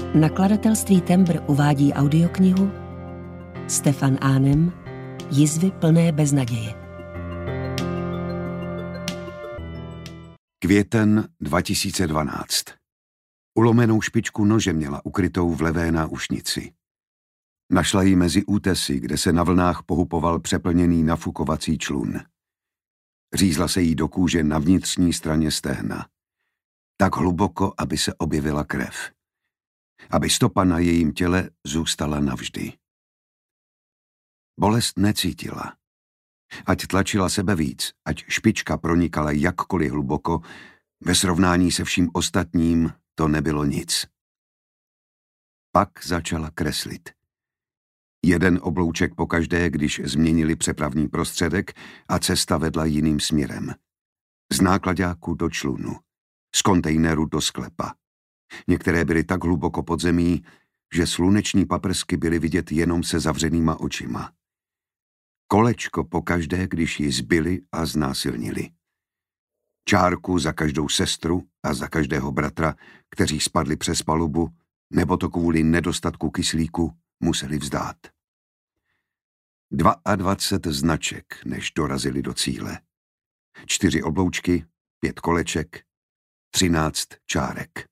Nakladatelství Tembr uvádí audioknihu Stefan Ánem Jizvy plné beznaděje. Květen 2012. Ulomenou špičku nože měla ukrytou v levé náušnici. Našla ji mezi útesy, kde se na vlnách pohupoval přeplněný nafukovací člun. Řízla se jí do kůže na vnitřní straně stehna. Tak hluboko, aby se objevila krev. Aby stopa na jejím těle zůstala navždy. Bolest necítila. Ať tlačila sebe víc, ať špička pronikala jakkoliv hluboko, ve srovnání se vším ostatním to nebylo nic. Pak začala kreslit. Jeden oblouček pokaždé, když změnili přepravní prostředek a cesta vedla jiným směrem. Z náklaďáku do člunu, z kontejneru do sklepa. Některé byly tak hluboko pod zemí, že sluneční paprsky byly vidět jenom se zavřenýma očima. Kolečko pokaždé, když ji zbili a znásilnili. Čárku za každou sestru a za každého bratra, kteří spadli přes palubu, nebo to kvůli nedostatku kyslíku museli vzdát. 22 značek, než dorazili do cíle. 4 obloučky, 5 koleček, 13 čárek.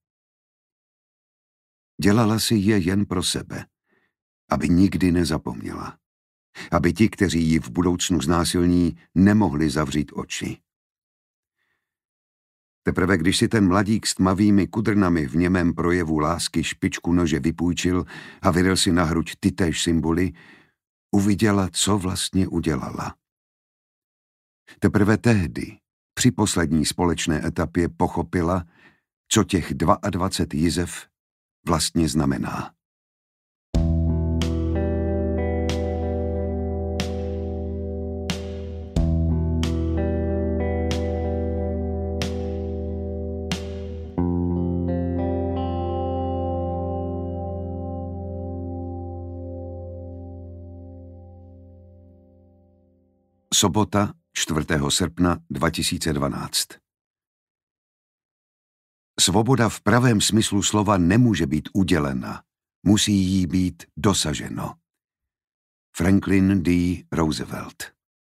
Dělala si je jen pro sebe, aby nikdy nezapomněla. Aby ti, kteří ji v budoucnu znásilní, nemohli zavřít oči. Teprve když si ten mladík s tmavými kudrnami v němém projevu lásky špičku nože vypůjčil a vydal si na hruď tytéž symboly, uviděla, co vlastně udělala. Teprve tehdy, při poslední společné etapě, pochopila, co těch 22 jizev vlastně znamená. Sobota, 4. srpna 2012. Svoboda v pravém smyslu slova nemůže být udělena, musí jí být dosaženo. Franklin D. Roosevelt.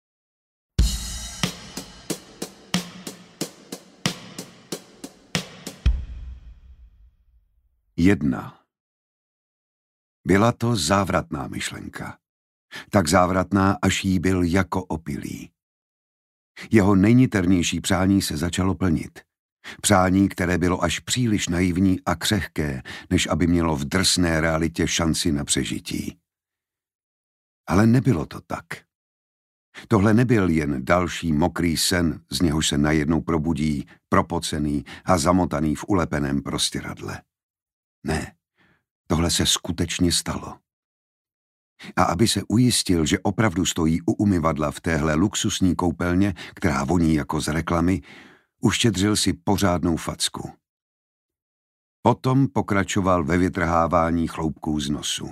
Jedna. Byla to závratná myšlenka. Tak závratná, až jí byl jako opilý. Jeho nejniternější přání se začalo plnit. Přání, které bylo až příliš naivní a křehké, než aby mělo v drsné realitě šanci na přežití. Ale nebylo to tak. Tohle nebyl jen další mokrý sen, z něhož se najednou probudí, propocený a zamotaný v ulepeném prostěradle. Ne, tohle se skutečně stalo. A aby se ujistil, že opravdu stojí u umyvadla v téhle luxusní koupelně, která voní jako z reklamy, uštědřil si pořádnou facku. Potom pokračoval ve vytrhávání chloupků z nosu.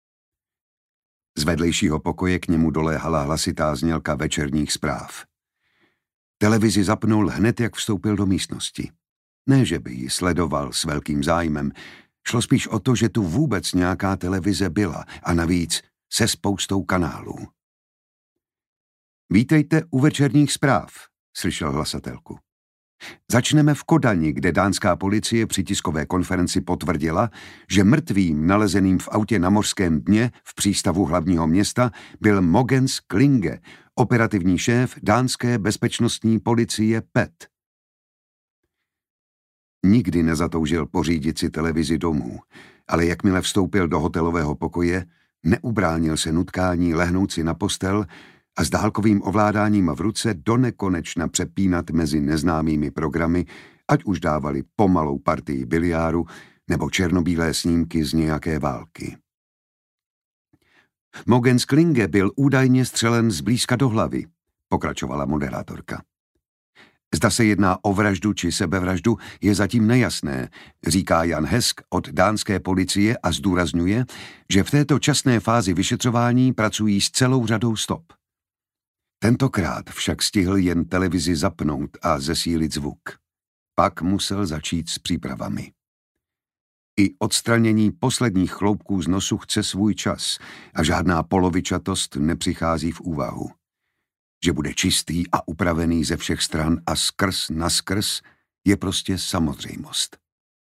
Z vedlejšího pokoje k němu doléhala hlasitá znělka večerních zpráv. Televizi zapnul hned, jak vstoupil do místnosti. Ne, že by ji sledoval s velkým zájmem, šlo spíš o to, že tu vůbec nějaká televize byla a navíc se spoustou kanálů. Vítejte u večerních zpráv, slyšel hlasatelku. Začneme v Kodani, kde dánská policie při tiskové konferenci potvrdila, že mrtvým nalezeným v autě na mořském dně v přístavu hlavního města byl Mogens Klinge, operativní šéf dánské bezpečnostní policie PET. Nikdy nezatoužil pořídit si televizi domů, ale jakmile vstoupil do hotelového pokoje, neubránil se nutkání lehnout si na postel a s dálkovým ovládáním v ruce donekonečna přepínat mezi neznámými programy, ať už dávali pomalou partii biliáru nebo černobílé snímky z nějaké války. Mogens Klinge byl údajně střelen zblízka do hlavy, pokračovala moderátorka. Zda se jedná o vraždu či sebevraždu, je zatím nejasné, říká Jan Hesk od dánské policie a zdůrazňuje, že v této časné fázi vyšetřování pracují s celou řadou stop. Tentokrát však stihl jen televizi zapnout a zesílit zvuk. Pak musel začít s přípravami. I odstranění posledních chloupků z nosu chce svůj čas a žádná polovičatost nepřichází v úvahu. Že bude čistý a upravený ze všech stran a skrz naskrz je prostě samozřejmost.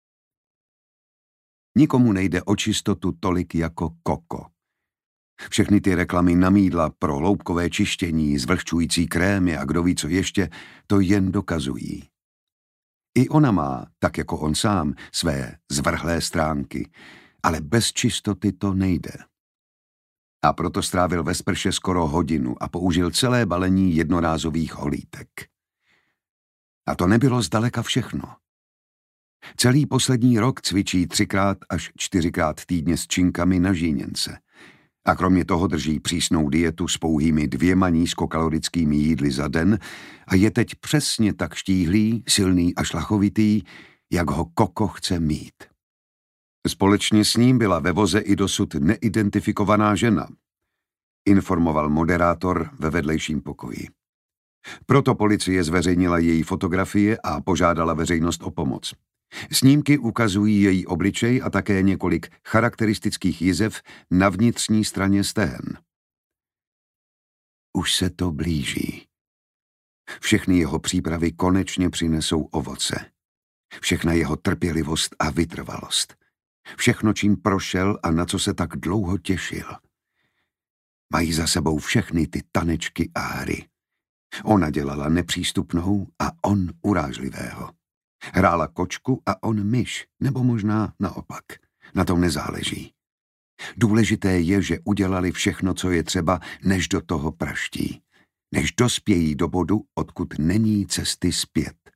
Nikomu nejde o čistotu tolik jako Koko. Všechny ty reklamy na mýdla pro loupkové čištění, zvlhčující krémy a kdo ví co ještě, to jen dokazují. I ona má, tak jako on sám, své zvrhlé stránky, ale bez čistoty to nejde. A proto strávil ve sprše skoro hodinu a použil celé balení jednorázových holítek. A to nebylo zdaleka všechno. Celý poslední rok cvičí 3x až 4x týdně s činkami na žíněnce. A kromě toho drží přísnou dietu s pouhými 2 nízkokalorickými jídly za den a je teď přesně tak štíhlý, silný a šlachovitý, jak ho Koko chce mít. Společně s ním byla ve voze i dosud neidentifikovaná žena, informoval moderátor ve vedlejším pokoji. Proto policie zveřejnila její fotografie a požádala veřejnost o pomoc. Snímky ukazují její obličej a také několik charakteristických jizev na vnitřní straně stehen. Už se to blíží. Všechny jeho přípravy konečně přinesou ovoce. Všechna jeho trpělivost a vytrvalost. Všechno, čím prošel a na co se tak dlouho těšil. Mají za sebou všechny ty tanečky a hry. Ona dělala nepřístupnou a on urážlivého. Hrála kočku a on myš, nebo možná naopak. Na tom nezáleží. Důležité je, že udělali všechno, co je třeba, než do toho praští. Než dospějí do bodu, odkud není cesty zpět.